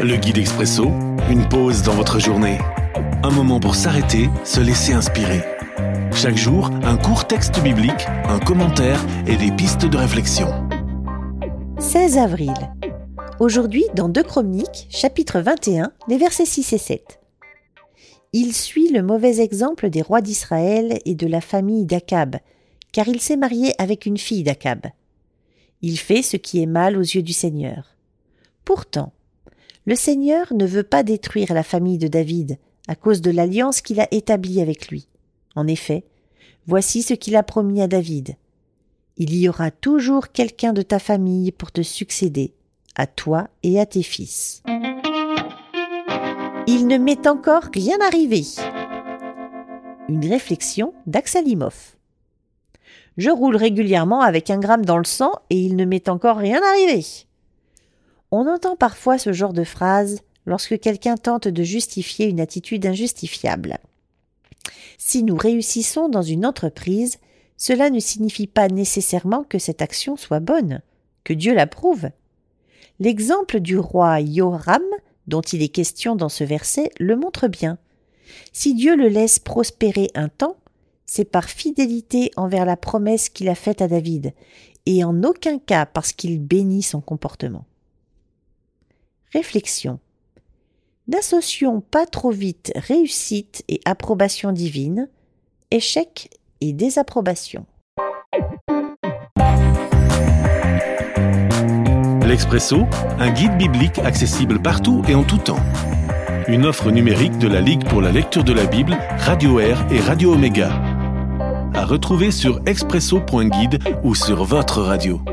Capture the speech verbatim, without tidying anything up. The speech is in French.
Le guide expresso, une pause dans votre journée. Un moment pour s'arrêter, se laisser inspirer. Chaque jour, un court texte biblique, un commentaire et des pistes de réflexion. seize avril. Aujourd'hui, dans deux Chroniques, chapitre vingt et un, les versets six et sept. Il suit le mauvais exemple des rois d'Israël et de la famille d'Akab, car il s'est marié avec une fille d'Akab. Il fait ce qui est mal aux yeux du Seigneur. Pourtant, le Seigneur ne veut pas détruire la famille de David à cause de l'alliance qu'il a établie avec lui. En effet, voici ce qu'il a promis à David. Il y aura toujours quelqu'un de ta famille pour te succéder, à toi et à tes fils. Il ne m'est encore rien arrivé. Une réflexion d'Axalimov. Je roule régulièrement avec un gramme dans le sang et il ne m'est encore rien arrivé. On entend parfois ce genre de phrase lorsque quelqu'un tente de justifier une attitude injustifiable. Si nous réussissons dans une entreprise, cela ne signifie pas nécessairement que cette action soit bonne, que Dieu l'approuve. L'exemple du roi Yoram, dont il est question dans ce verset, le montre bien. Si Dieu le laisse prospérer un temps, c'est par fidélité envers la promesse qu'il a faite à David, et en aucun cas parce qu'il bénit son comportement. Réflexion. N'associons pas trop vite réussite et approbation divine, échec et désapprobation. L'Expresso, un guide biblique accessible partout et en tout temps. Une offre numérique de la Ligue pour la lecture de la Bible, Radio Air et Radio Omega. À retrouver sur expresso point guide ou sur votre radio.